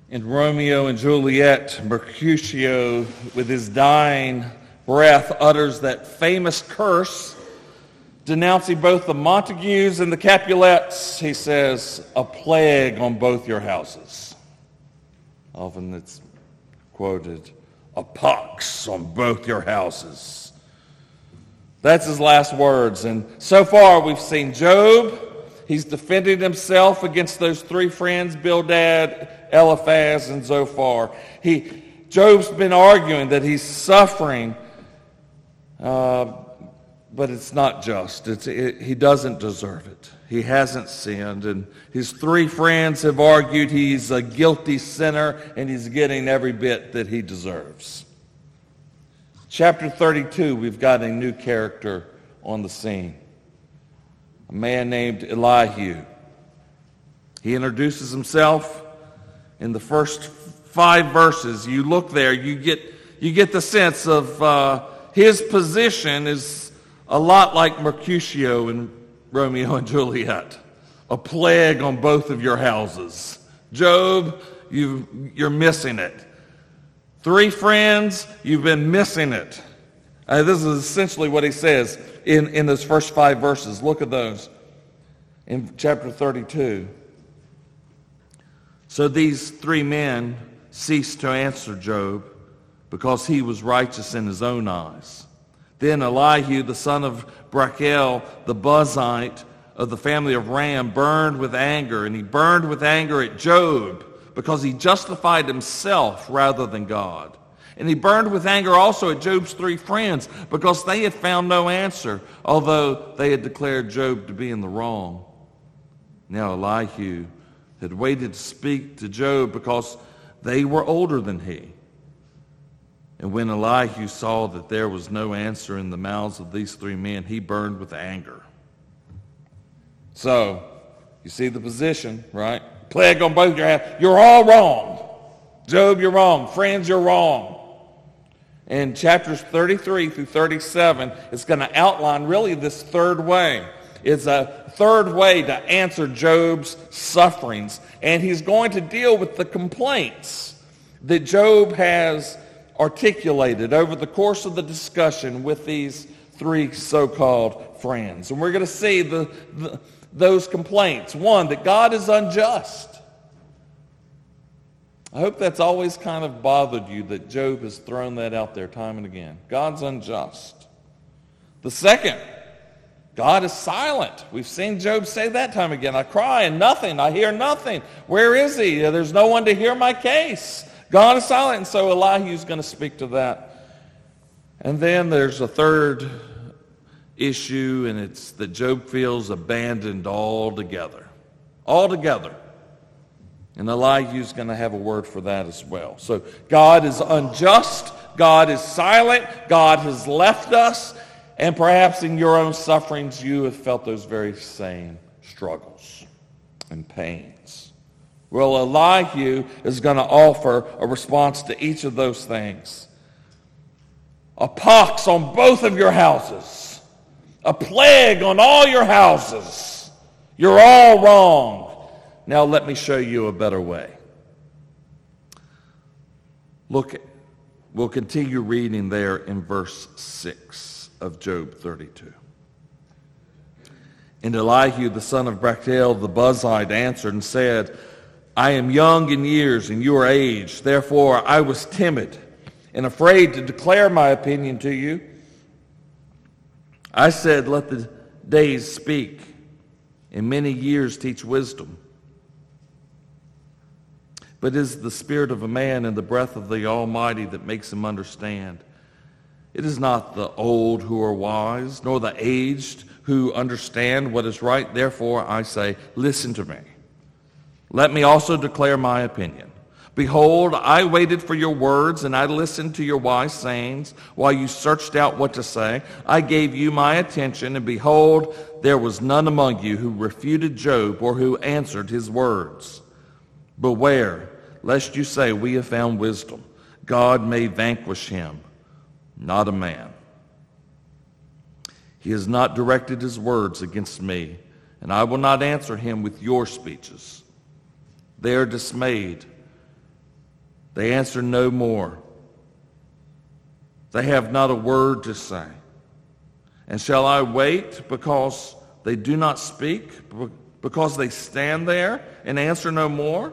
In Romeo and Juliet, Mercutio, with his dying breath, utters that famous curse, denouncing both the Montagues and the Capulets. He says, "A plague on both your houses." Often it's quoted, "A pox on both your houses." That's his last words. And so far we've seen Job. He's defended himself against those three friends, Bildad, Eliphaz, and Zophar. Job's been arguing that he's suffering, but it's not just. He doesn't deserve it. He hasn't sinned. And his three friends have argued he's a guilty sinner and he's getting every bit that he deserves. Chapter 32, we've got a new character on the scene. A man named Elihu. He introduces himself in the first 5 verses. You look there, you get the sense of his position is a lot like Mercutio in Romeo and Juliet. A plague on both of your houses. Job, you're missing it. 3 friends, you've been missing it. This is essentially what he says in those first 5 verses. Look at those in chapter 32. So these 3 men ceased to answer Job because he was righteous in his own eyes. Then Elihu, the son of Brachel, the Buzite of the family of Ram, burned with anger, and he burned with anger at Job because he justified himself rather than God. And he burned with anger also at Job's 3 friends because they had found no answer, although they had declared Job to be in the wrong. Now Elihu had waited to speak to Job because they were older than he. And when Elihu saw that there was no answer in the mouths of these 3 men, he burned with anger. So, you see the position, right? Plague on both your houses. You're all wrong. Job, you're wrong. Friends, you're wrong. In chapters 33 through 37, it's going to outline really this third way. It's a third way to answer Job's sufferings. And he's going to deal with the complaints that Job has articulated over the course of the discussion with these 3 so-called friends. And we're going to see those complaints. 1, that God is unjust. I hope that's always kind of bothered you that Job has thrown that out there time and again. God's unjust. The second, God is silent. We've seen Job say that time again. I cry and nothing. I hear nothing. Where is he? There's no one to hear my case. God is silent. And so Elihu's going to speak to that. And then there's a third issue, and it's that Job feels abandoned altogether. Altogether. And Elihu's going to have a word for that as well. So God is unjust. God is silent. God has left us. And perhaps in your own sufferings, you have felt those very same struggles and pains. Well, Elihu is going to offer a response to each of those things. A pox on both of your houses. A plague on all your houses. You're all wrong. Now let me show you a better way. Look, we'll continue reading there in verse 6 of Job 32. And Elihu, the son of Brachel, the Buzite, answered and said, I am young in years, and you are aged. Therefore I was timid and afraid to declare my opinion to you. I said, let the days speak, and many years teach wisdom. But it is the spirit of a man and the breath of the Almighty that makes him understand. It is not the old who are wise, nor the aged who understand what is right. Therefore I say, listen to me. Let me also declare my opinion. Behold, I waited for your words, and I listened to your wise sayings while you searched out what to say. I gave you my attention, and behold, there was none among you who refuted Job or who answered his words. Beware, lest you say, we have found wisdom. God may vanquish him, not a man. He has not directed his words against me, and I will not answer him with your speeches. They are dismayed, They answer no more. They have not a word to say. And shall I wait because they do not speak, because they stand there and answer no more?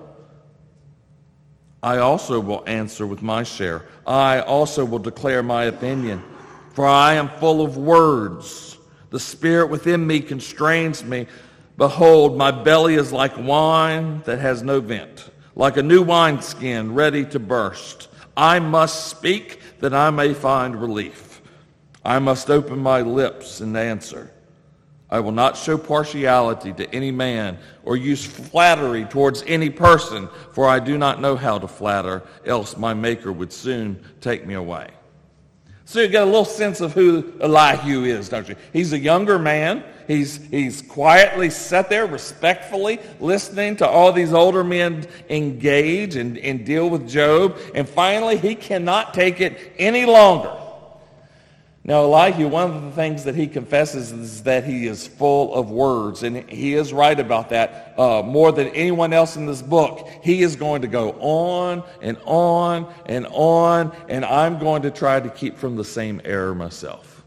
I also will answer with my share. I also will declare my opinion, for I am full of words. The spirit within me constrains me. Behold, my belly is like wine that has no vent, like a new wineskin ready to burst. I must speak that I may find relief. I must open my lips and answer. I will not show partiality to any man or use flattery towards any person, for I do not know how to flatter, else my Maker would soon take me away. So you get a little sense of who Elihu is, don't you? He's a younger man. He's quietly sat there respectfully listening to all these older men engage and deal with Job. And finally, he cannot take it any longer. Now, Elihu, one of the things that he confesses is that he is full of words, and he is right about that more than anyone else in this book. He is going to go on and on and on, and I'm going to try to keep from the same error myself.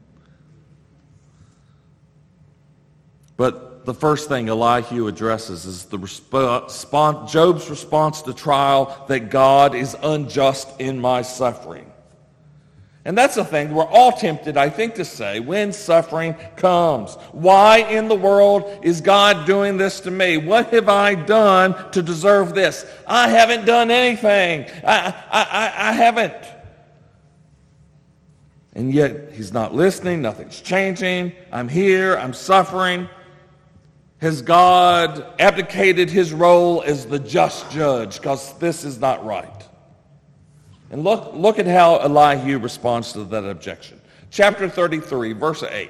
But the first thing Elihu addresses is Job's response to trial, that God is unjust in my suffering. And that's the thing we're all tempted, I think, to say when suffering comes. Why in the world is God doing this to me? What have I done to deserve this? I haven't done anything. I haven't. And yet he's not listening. Nothing's changing. I'm here. I'm suffering. Has God abdicated his role as the just judge? Because this is not right. And look at how Elihu responds to that objection. Chapter 33, verse 8.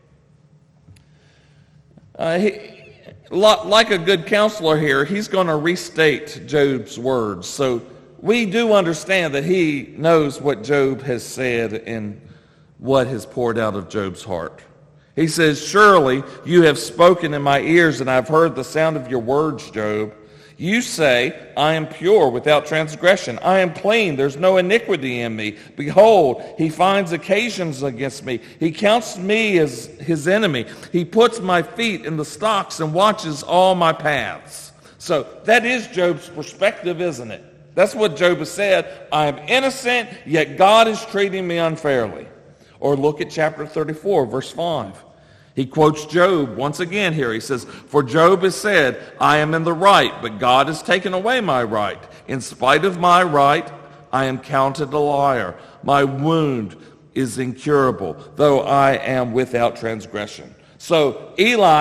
Like a good counselor here, he's going to restate Job's words. So we do understand that he knows what Job has said and what has poured out of Job's heart. He says, surely you have spoken in my ears, and I've heard the sound of your words, Job. You say, I am pure without transgression. I am clean. There's no iniquity in me. Behold, he finds occasions against me. He counts me as his enemy. He puts my feet in the stocks and watches all my paths. So that is Job's perspective, isn't it? That's what Job has said. I am innocent, yet God is treating me unfairly. Or look at chapter 34, verse 5. He quotes Job once again here. He says, for Job has said, I am in the right, but God has taken away my right. In spite of my right, I am counted a liar. My wound is incurable, though I am without transgression. So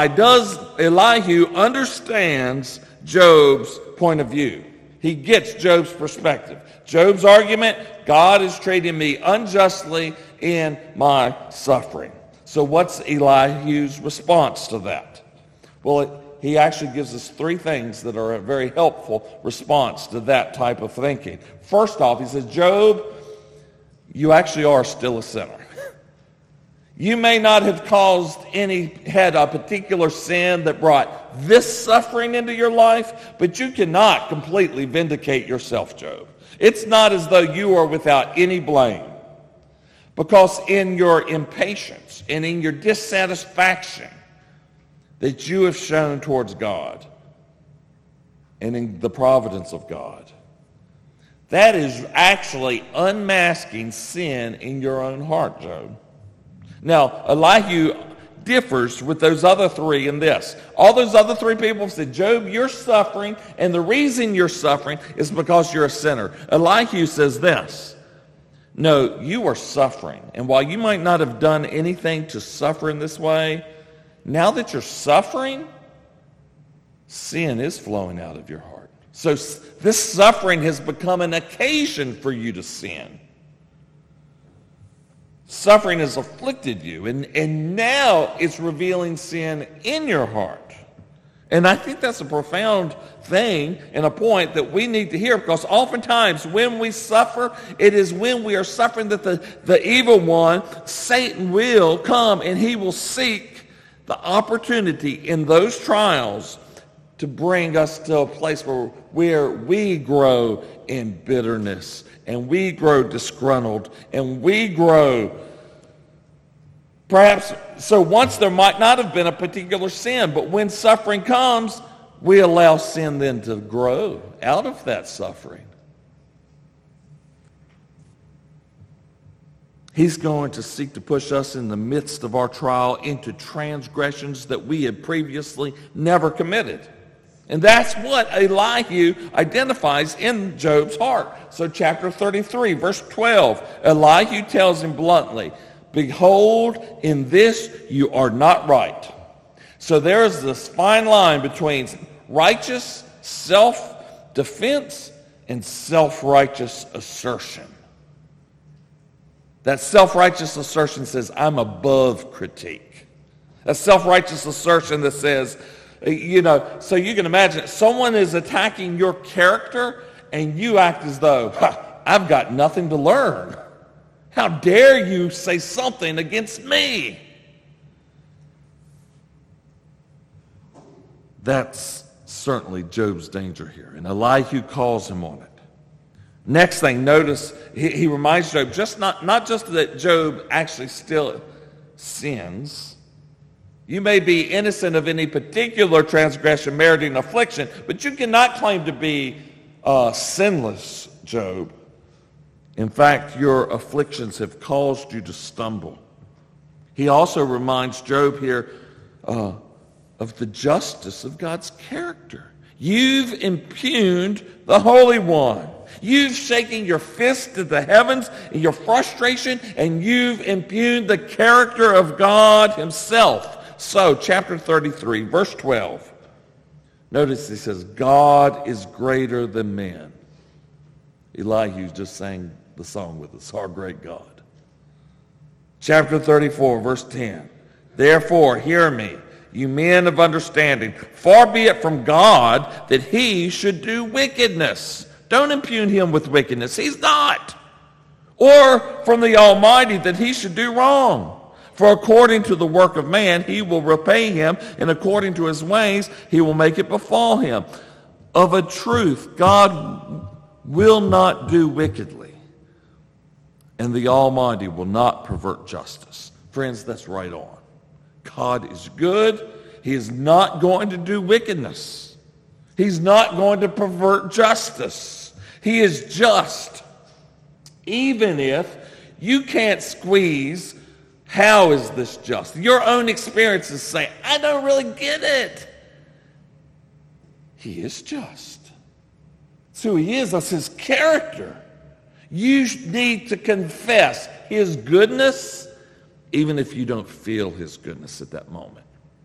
Elihu understands Job's point of view. He gets Job's perspective. Job's argument, God is treating me unjustly in my suffering. So what's Elihu's response to that? Well, he actually gives us three things that are a very helpful response to that type of thinking. First off, he says, Job, you actually are still a sinner. You may not have had a particular sin that brought this suffering into your life, but you cannot completely vindicate yourself, Job. It's not as though you are without any blame. Because in your impatience and in your dissatisfaction that you have shown towards God and in the providence of God, that is actually unmasking sin in your own heart, Job. Now, Elihu differs with those other three in this. All those other three people said, Job, you're suffering, and the reason you're suffering is because you're a sinner. Elihu says this. No, you are suffering. And while you might not have done anything to suffer in this way, now that you're suffering, sin is flowing out of your heart. So this suffering has become an occasion for you to sin. Suffering has afflicted you, and now it's revealing sin in your heart. And I think that's a profound thing and a point that we need to hear, because oftentimes when we suffer, it is when we are suffering that the evil one, Satan, will come and he will seek the opportunity in those trials to bring us to a place where we grow in bitterness, and we grow disgruntled, and we grow perhaps. So once there might not have been a particular sin, but when suffering comes, we allow sin then to grow out of that suffering. He's going to seek to push us in the midst of our trial into transgressions that we had previously never committed. And that's what Elihu identifies in Job's heart. So chapter 33, verse 12, Elihu tells him bluntly, "Behold, in this you are not right." So there's this fine line between righteous self-defense and self-righteous assertion. That self-righteous assertion says, I'm above critique. A self-righteous assertion that says, so you can imagine someone is attacking your character and you act as though, I've got nothing to learn. How dare you say something against me? That's certainly Job's danger here, and Elihu calls him on it. Next thing, notice he reminds Job not just that Job actually still sins. You may be innocent of any particular transgression meriting affliction, but you cannot claim to be sinless, Job. In fact, your afflictions have caused you to stumble. He also reminds Job here of the justice of God's character. You've impugned the Holy One. You've shaken your fist at the heavens in your frustration, and you've impugned the character of God himself. So, chapter 33, verse 12. Notice he says, God is greater than men. Elihu just sang the song with us, our great God. Chapter 34, verse 10. Therefore, hear me, you men of understanding. Far be it from God that he should do wickedness. Don't impugn him with wickedness. He's not. Or from the Almighty that he should do wrong. For according to the work of man, he will repay him, and according to his ways, he will make it befall him. Of a truth, God will not do wickedly, and the Almighty will not pervert justice. Friends, that's right on. God is good. He is not going to do wickedness. He's not going to pervert justice. He is just. Even if you can't squeeze, how is this just? Your own experiences say, I don't really get it. He is just. That's who he is. That's his character. You need to confess his goodness, even if you don't feel his goodness at that moment.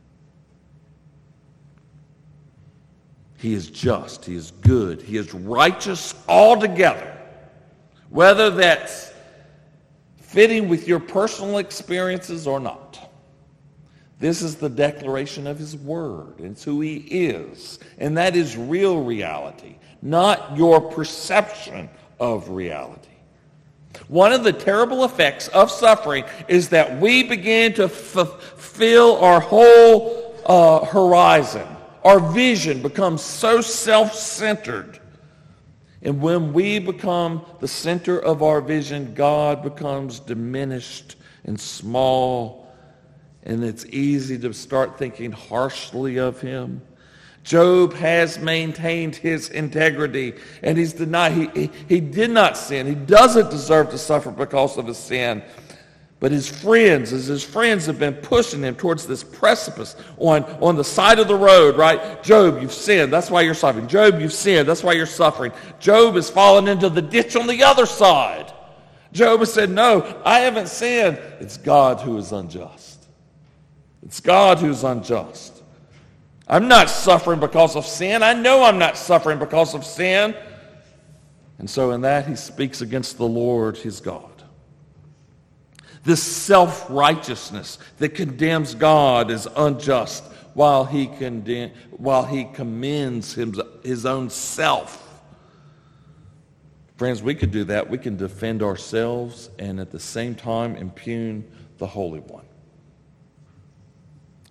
He is just, he is good, he is righteous altogether. Whether that's fitting with your personal experiences or not. This is the declaration of his word. It's who he is. And that is real reality, not your perception of reality. One of the terrible effects of suffering is that we begin to fulfill our whole horizon. Our vision becomes so self-centered. And when we become the center of our vision, God becomes diminished and small. And it's easy to start thinking harshly of him. Job has maintained his integrity, and he's denied. He did not sin. He doesn't deserve to suffer because of his sin. But his friends have been pushing him towards this precipice on the side of the road, right? Job, you've sinned. That's why you're suffering. Job, you've sinned. That's why you're suffering. Job has fallen into the ditch on the other side. Job has said, no, I haven't sinned. It's God who is unjust. It's God who's unjust. I'm not suffering because of sin. I know I'm not suffering because of sin. And so in that, he speaks against the Lord, his God. This self-righteousness that condemns God as unjust while he commends his own self. Friends, we could do that. We can defend ourselves and at the same time impugn the Holy One.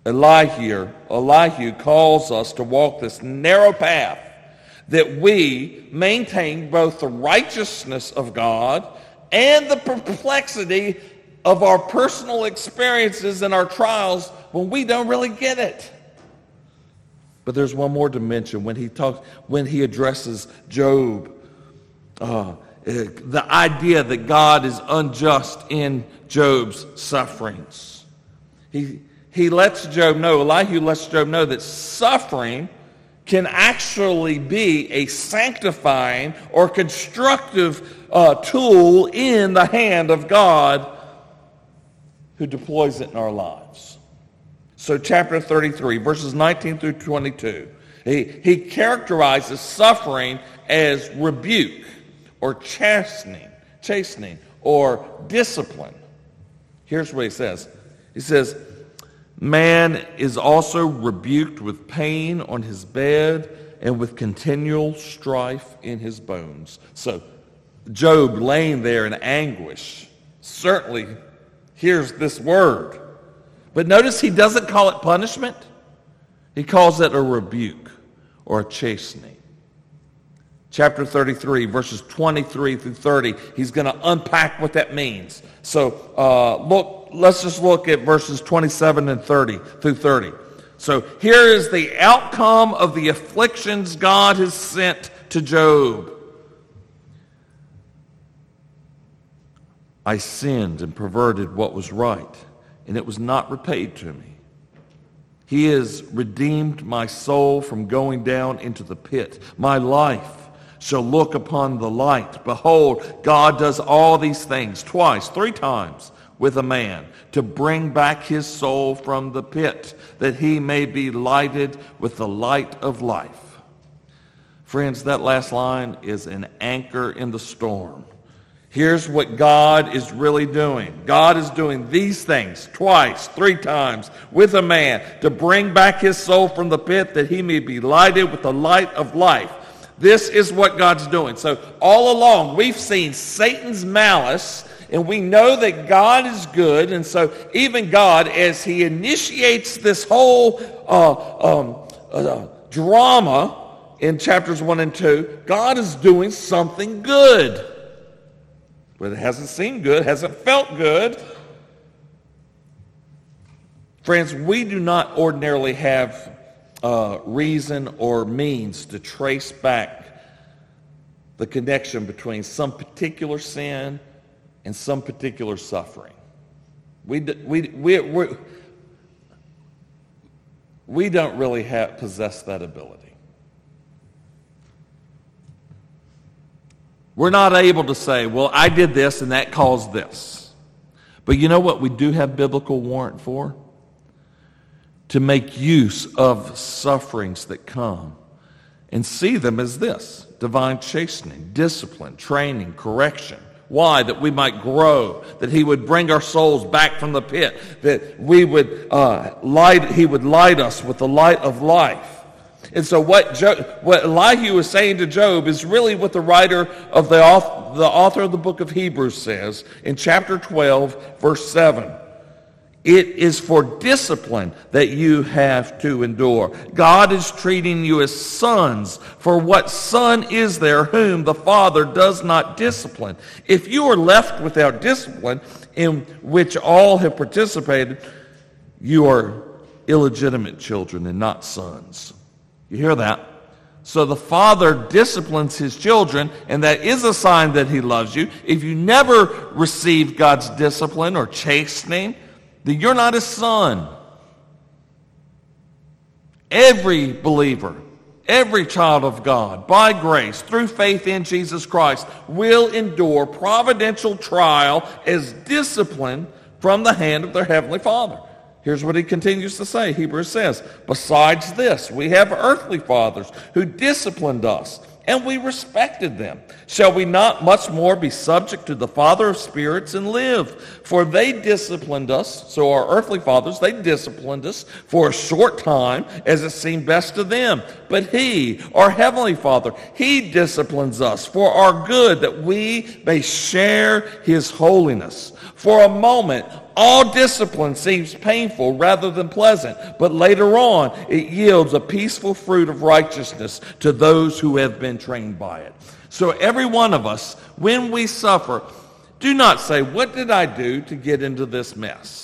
Elihu calls us to walk this narrow path, that we maintain both the righteousness of God and the perplexity of our personal experiences and our trials when we don't really get it. But there's one more dimension when he addresses Job. The idea that God is unjust in Job's sufferings. He lets Job know, Elihu lets Job know that suffering can actually be a sanctifying or constructive tool in the hand of God who deploys it in our lives. So chapter 33, verses 19 through 22, he characterizes suffering as rebuke or chastening or discipline. Here's what he says. He says, man is also rebuked with pain on his bed and with continual strife in his bones. So Job, laying there in anguish, certainly hears this word. But notice he doesn't call it punishment. He calls it a rebuke or a chastening. Chapter 33, verses 23 through 30, he's going to unpack what that means. So let's just look at verses 27 and 30 through 30. So here is the outcome of the afflictions God has sent to Job. I sinned and perverted what was right, and it was not repaid to me. He has redeemed my soul from going down into the pit. My life shall look upon the light. Behold, God does all these things twice, 3 times with a man, to bring back his soul from the pit, that he may be lighted with the light of life. Friends, that last line is an anchor in the storm. Here's what God is really doing. God is doing these things twice, 3 times with a man to bring back his soul from the pit that he may be lighted with the light of life. This is what God's doing. So all along we've seen Satan's malice, and we know that God is good. And so even God, as he initiates this whole drama in chapters 1 and 2, God is doing something good. But it hasn't seemed good, hasn't felt good. Friends, we do not ordinarily have reason or means to trace back the connection between some particular sin and some particular suffering. We don't really possess that ability. We're not able to say, well, I did this and that caused this. But you know what we do have biblical warrant for? To make use of sufferings that come and see them as this: divine chastening, discipline, training, correction. Why? That we might grow, that he would bring our souls back from the pit, that we would he would light us with the light of life. And so what Elihu is saying to Job is really what the writer of the author of the book of Hebrews says in chapter 12, verse 7. It is for discipline that you have to endure. God is treating you as sons. For what son is there whom the Father does not discipline? If you are left without discipline, in which all have participated, you are illegitimate children and not sons. You hear that? So the Father disciplines his children, and that is a sign that he loves you. If you never receive God's discipline or chastening, then you're not his son. Every believer, every child of God, by grace, through faith in Jesus Christ, will endure providential trial as discipline from the hand of their Heavenly Father. Here's what he continues to say. Hebrews says, besides this, we have earthly fathers who disciplined us, and we respected them. Shall we not much more be subject to the Father of spirits and live? For they disciplined us, so our earthly fathers, they disciplined us for a short time as it seemed best to them. But he, our heavenly Father, he disciplines us for our good, that we may share his holiness. For a moment, All discipline seems painful rather than pleasant, but later on it yields a peaceful fruit of righteousness to those who have been trained by it. So every one of us, when we suffer, do not say, what did I do to get into this mess?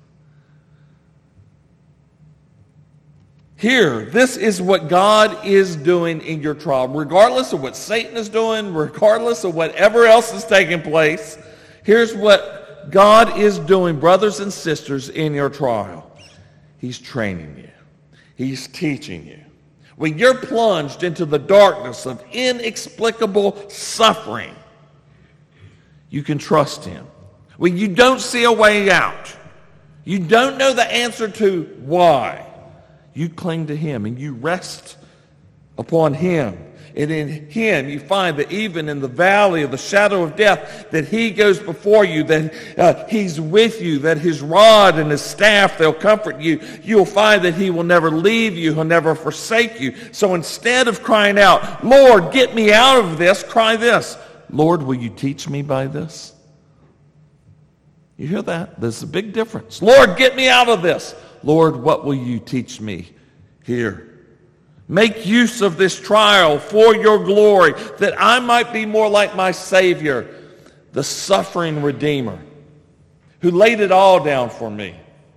Here, this is what God is doing in your trial. Regardless of what Satan is doing, regardless of whatever else is taking place, here's what God is doing, brothers and sisters, in your trial. He's training you. He's teaching you. When you're plunged into the darkness of inexplicable suffering, you can trust him. When you don't see a way out, you don't know the answer to why, you cling to him and you rest upon him. And in him you find that even in the valley of the shadow of death, that he goes before you, that he's with you, that his rod and his staff, they'll comfort you. You'll find that he will never leave you, he'll never forsake you. So instead of crying out, Lord, get me out of this, cry this, Lord, will you teach me by this? You hear that? There's a big difference. Lord, get me out of this. Lord, what will you teach me here? Make use of this trial for your glory, that I might be more like my Savior, the suffering Redeemer, who laid it all down for me.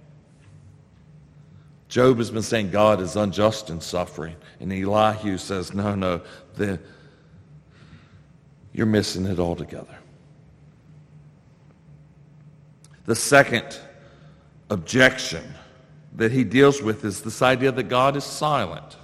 Job has been saying God is unjust in suffering, and Elihu says, no, you're missing it altogether. The second objection that he deals with is this idea that God is silent.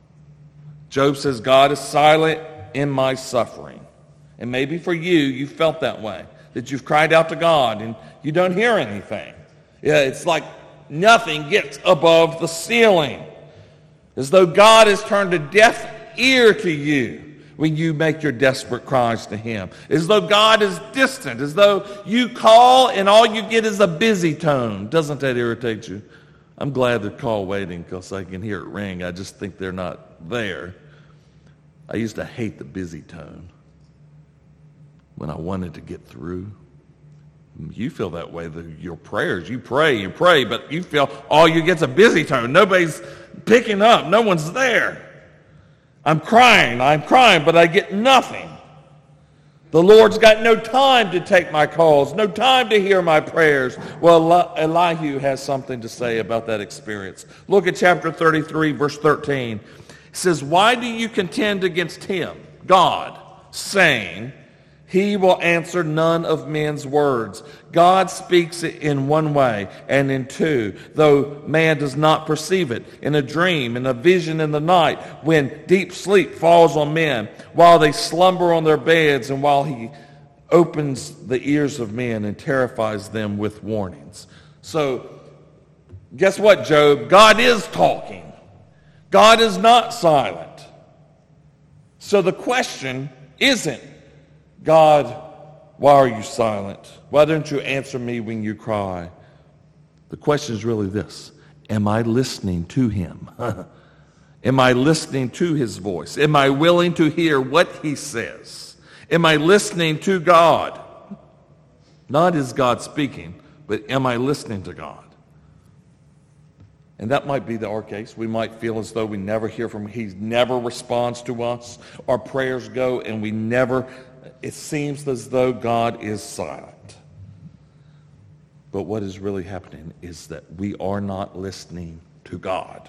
Job says, God is silent in my suffering. And maybe for you, you felt that way, that you've cried out to God and you don't hear anything. Yeah, it's like nothing gets above the ceiling, as though God has turned a deaf ear to you when you make your desperate cries to him, as though God is distant, as though you call and all you get is a busy tone. Doesn't that irritate you? I'm glad they're call waiting because I can hear it ring. I just think they're not there. I used to hate the busy tone when I wanted to get through. You feel that way. Your prayers, you pray, but you feel all you get's a busy tone. Nobody's picking up. No one's there. I'm crying, but I get nothing. The Lord's got no time to take my calls, no time to hear my prayers. Well, Elihu has something to say about that experience. Look at chapter 33, verse 13. It says, why do you contend against him, God, saying, he will answer none of men's words. God speaks it in one way and in two, though man does not perceive it. In a dream, in a vision in the night, when deep sleep falls on men, while they slumber on their beds, and while he opens the ears of men and terrifies them with warnings. So, guess what, Job? God is talking. God is not silent. So the question isn't, God, why are you silent? Why don't you answer me when you cry? The question is really this: am I listening to him? Am I listening to his voice? Am I willing to hear what he says? Am I listening to God? Not is God speaking, but am I listening to God? And that might be our case. We might feel as though we never hear from him. He never responds to us. Our prayers go and we never... It seems as though God is silent. But what is really happening is that we are not listening to God.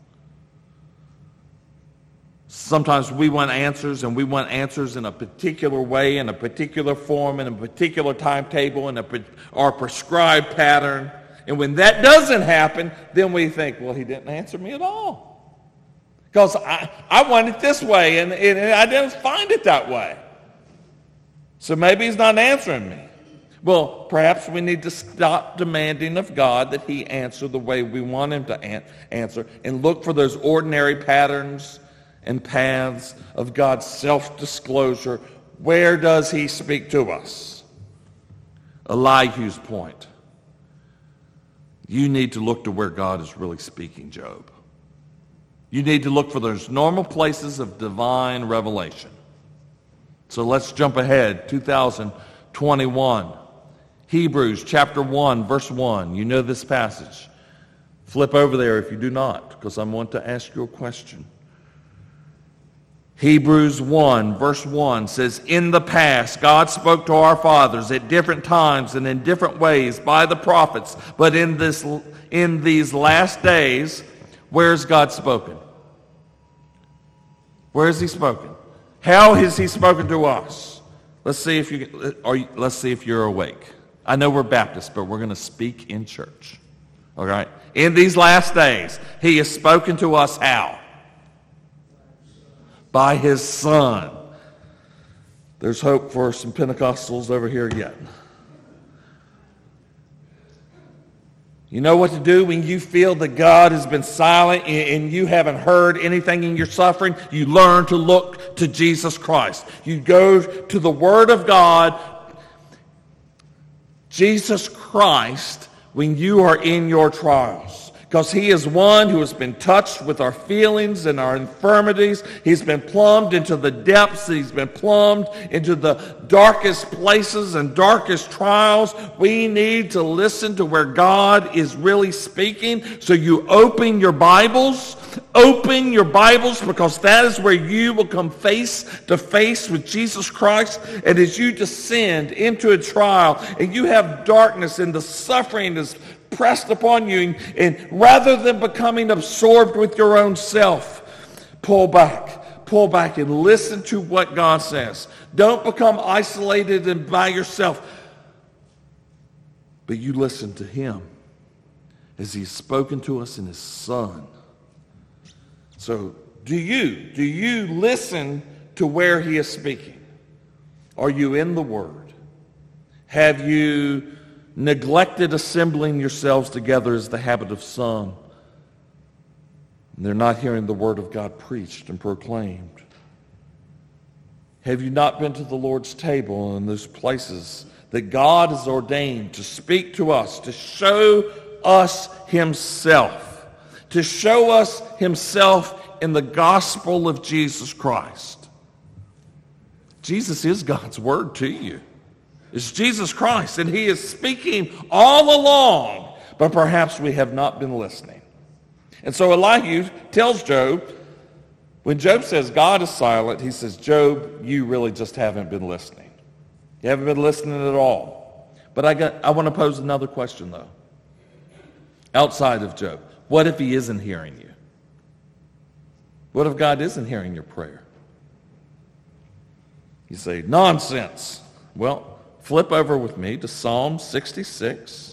Sometimes we want answers, and we want answers in a particular way, in a particular form, in a particular timetable, in our prescribed pattern. And when that doesn't happen, then we think, well, he didn't answer me at all. Because I want it this way, and I didn't find it that way. So maybe he's not answering me. Well, perhaps we need to stop demanding of God that he answer the way we want him to answer, and look for those ordinary patterns and paths of God's self-disclosure. Where does he speak to us? Elihu's point. You need to look to where God is really speaking, Job. You need to look for those normal places of divine revelation. So let's jump ahead, 2021. Hebrews chapter 1, verse 1. You know this passage. Flip over there if you do not, because I want to ask you a question. Hebrews 1, verse 1 says, in the past, God spoke to our fathers at different times and in different ways by the prophets. But in these last days, where has God spoken? Where has he spoken? How has he spoken to us? Let's see if you're awake. I know we're Baptists, but we're going to speak in church. All right? In these last days, he has spoken to us how? By his Son. There's hope for some Pentecostals over here yet. You know what to do when you feel that God has been silent and you haven't heard anything in your suffering? You learn to look to Jesus Christ. You go to the Word of God, Jesus Christ, when you are in your trials. Because he is one who has been touched with our feelings and our infirmities. He's been plumbed into the depths. He's been plumbed into the darkest places and darkest trials. We need to listen to where God is really speaking. So you open your Bibles. Open your Bibles, because that is where you will come face to face with Jesus Christ. And as you descend into a trial and you have darkness and the suffering is pressed upon you, and rather than becoming absorbed with your own self, pull back and listen to what God says. Don't become isolated and by yourself, but you listen to him as he's spoken to us in his Son. So do you listen to where he is speaking? Are you in the Word? Have you neglected assembling yourselves together as the habit of some? And they're not hearing the Word of God preached and proclaimed. Have you not been to the Lord's table in those places that God has ordained to speak to us, to show us himself, to show us himself in the gospel of Jesus Christ? Jesus is God's Word to you. It's Jesus Christ, and he is speaking all along, but perhaps we have not been listening. And so Elihu tells Job, when Job says God is silent, he says, Job, you really just haven't been listening. You haven't been listening at all. But I want to pose another question, though, outside of Job. What if he isn't hearing you? What if God isn't hearing your prayer? You say, nonsense. Well, flip over with me to Psalm 66,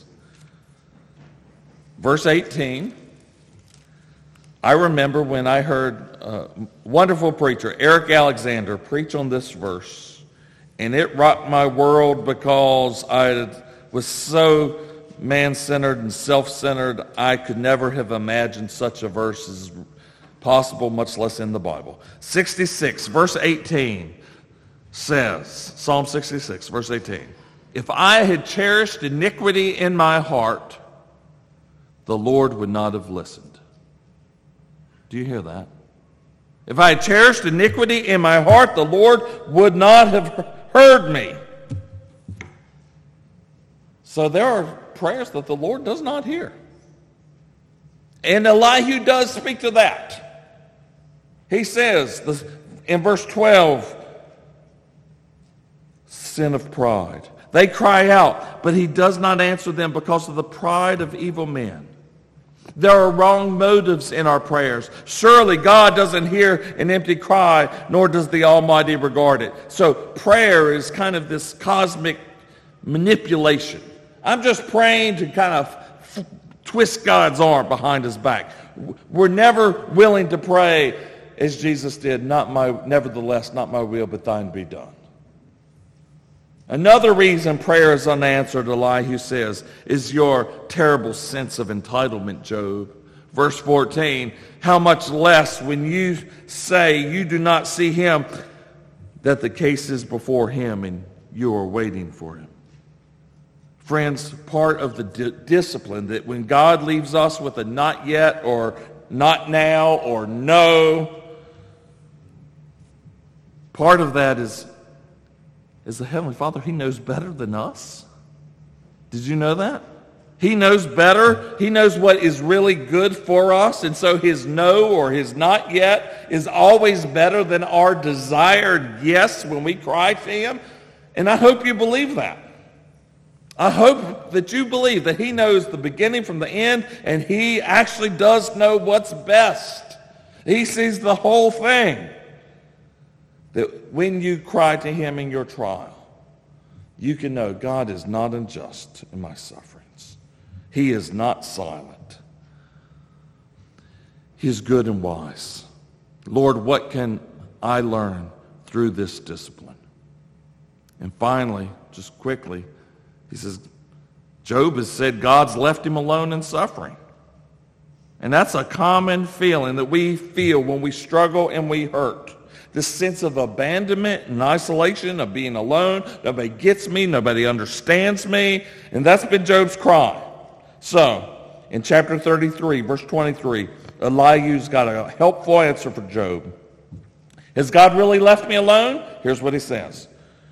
verse 18. I remember when I heard a wonderful preacher, Eric Alexander, preach on this verse, and it rocked my world because I was so man-centered and self-centered, I could never have imagined such a verse as possible, much less in the Bible. 66, verse 18 says, Psalm 66, verse 18, if I had cherished iniquity in my heart, the Lord would not have listened. Do you hear that? If I had cherished iniquity in my heart, the Lord would not have heard me. So there are prayers that the Lord does not hear. And Elihu does speak to that. He says in verse 12, sin of pride. They cry out, but he does not answer them because of the pride of evil men. There are wrong motives in our prayers. Surely God doesn't hear an empty cry, nor does the Almighty regard it. So prayer is kind of this cosmic manipulation. I'm just praying to kind of twist God's arm behind his back. We're never willing to pray as Jesus did, nevertheless, not my will, but thine be done. Another reason prayer is unanswered, Elihu says, is your terrible sense of entitlement, Job. Verse 14, how much less when you say you do not see him, that the case is before him and you are waiting for him. Friends, part of the discipline that when God leaves us with a not yet or not now or no, part of that is the Heavenly Father, he knows better than us. Did you know that? He knows better. He knows what is really good for us. And so his no or his not yet is always better than our desired yes when we cry to him. And I hope you believe that. I hope that you believe that he knows the beginning from the end, and he actually does know what's best. He sees the whole thing. That when you cry to him in your trial, you can know God is not unjust in my sufferings. He is not silent. He is good and wise. Lord, what can I learn through this discipline? And finally, just quickly, he says, Job has said God's left him alone in suffering. And that's a common feeling that we feel when we struggle and we hurt. This sense of abandonment and isolation, of being alone. Nobody gets me. Nobody understands me. And that's been Job's cry. So, in chapter 33, verse 23, Elihu's got a helpful answer for Job. Has God really left me alone? Here's what he says.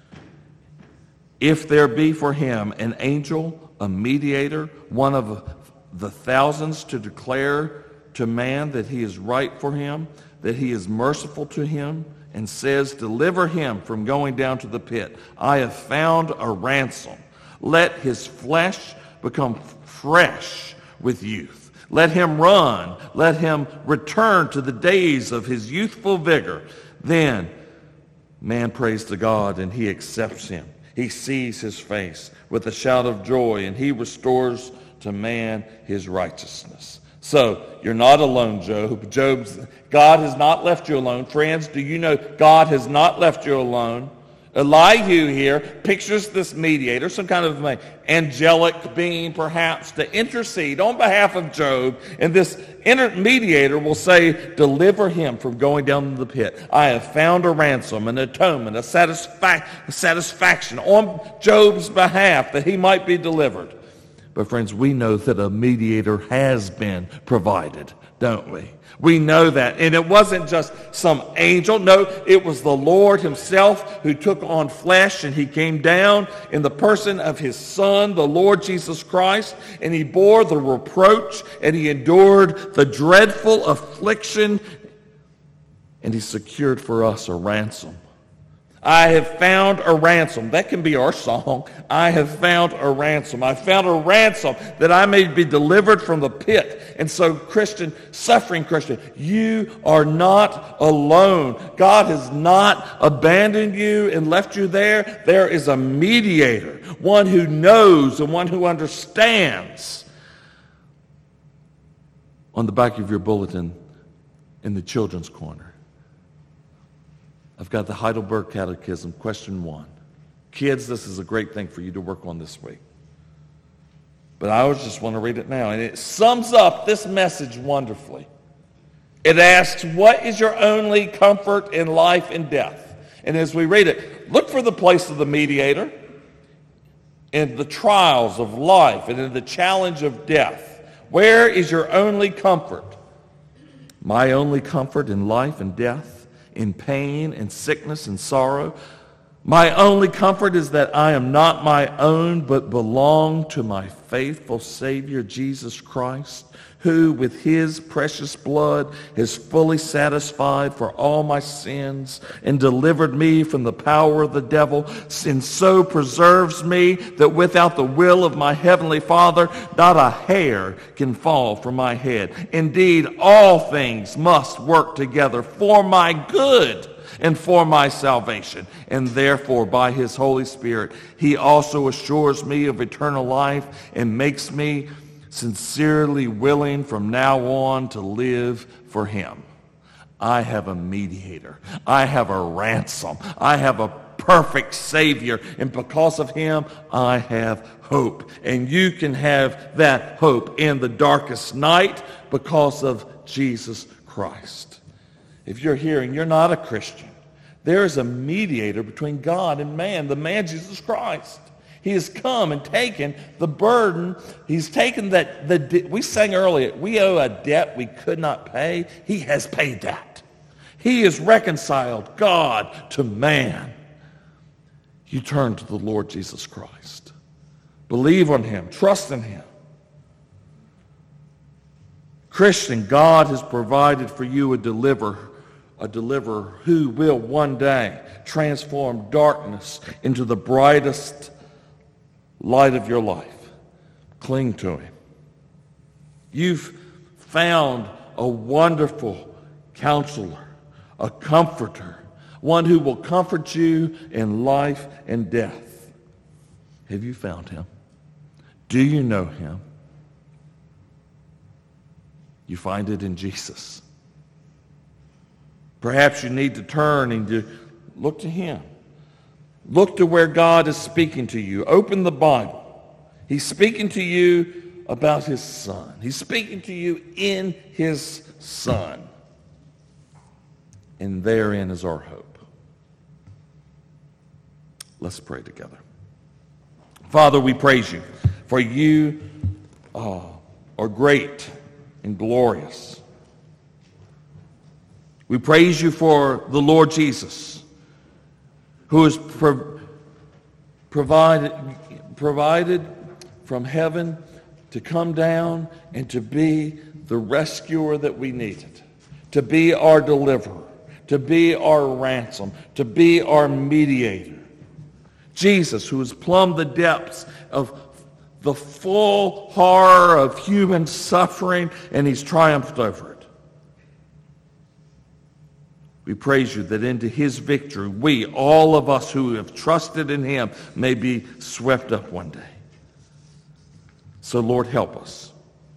If there be for him an angel, a mediator, one of the thousands to declare to man that he is right for him, that he is merciful to him, and says, deliver him from going down to the pit. I have found a ransom. Let his flesh become fresh with youth. Let him run. Let him return to the days of his youthful vigor. Then man prays to God, and he accepts him. He sees his face with a shout of joy, and he restores to man his righteousness. So, you're not alone, Job. God has not left you alone. Friends, do you know God has not left you alone? Elihu here pictures this mediator, some kind of angelic being perhaps, to intercede on behalf of Job. And this mediator will say, deliver him from going down to the pit. I have found a ransom, an atonement, a satisfaction on Job's behalf that he might be delivered. But friends, we know that a mediator has been provided, don't we? We know that. And it wasn't just some angel. No, it was the Lord himself who took on flesh, and he came down in the person of his Son, the Lord Jesus Christ, and he bore the reproach, and he endured the dreadful affliction, and he secured for us a ransom. I have found a ransom. That can be our song. I have found a ransom. I found a ransom that I may be delivered from the pit. And so, Christian, suffering Christian, you are not alone. God has not abandoned you and left you there. There is a mediator, one who knows and one who understands. On the back of your bulletin in the children's corner, I've got the Heidelberg Catechism, question 1. Kids, this is a great thing for you to work on this week. But I just want to read it now. And it sums up this message wonderfully. It asks, what is your only comfort in life and death? And as we read it, look for the place of the mediator in the trials of life and in the challenge of death. Where is your only comfort? My only comfort in life and death? In pain and sickness and sorrow. My only comfort is that I am not my own, but belong to my faithful Savior, Jesus Christ, who with his precious blood has fully satisfied for all my sins and delivered me from the power of the devil, and so preserves me that without the will of my heavenly Father, not a hair can fall from my head. Indeed, all things must work together for my good and for my salvation. And therefore, by his Holy Spirit, he also assures me of eternal life and makes me sincerely willing from now on to live for him. I have a mediator. I have a ransom. I have a perfect Savior. And because of him, I have hope. And you can have that hope in the darkest night because of Jesus Christ. If you're here and you're not a Christian, there is a mediator between God and man, the man Jesus Christ. He has come and taken the burden. He's taken that. We sang earlier, we owe a debt we could not pay. He has paid that. He has reconciled God to man. You turn to the Lord Jesus Christ. Believe on him. Trust in him. Christian, God has provided for you a deliverer who will one day transform darkness into the brightest light of your life. Cling to him. You've found a wonderful counselor, a comforter, one who will comfort you in life and death. Have you found him? Do you know him? You find it in Jesus. Perhaps you need to turn and to look to him. Look to where God is speaking to you. Open the Bible. He's speaking to you about his Son. He's speaking to you in his Son. And therein is our hope. Let's pray together. Father, we praise you, for you are great and glorious. We praise you for the Lord Jesus, who has provided from heaven to come down and to be the rescuer that we needed, to be our deliverer, to be our ransom, to be our mediator. Jesus, who has plumbed the depths of the full horror of human suffering, and he's triumphed over it. We praise you that into his victory, we, all of us who have trusted in him, may be swept up one day. So Lord, help us.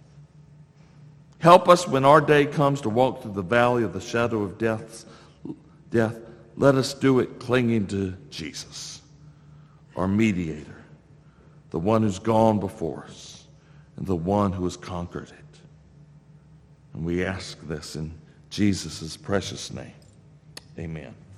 Help us when our day comes to walk through the valley of the shadow of death. Let us do it clinging to Jesus, our mediator, the one who's gone before us, and the one who has conquered it. And we ask this in Jesus' precious name. Amen.